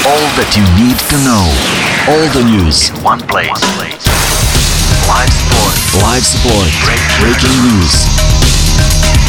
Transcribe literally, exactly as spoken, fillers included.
All that you need to know. All the news in one place. Live sport. Live sport. Breaking news.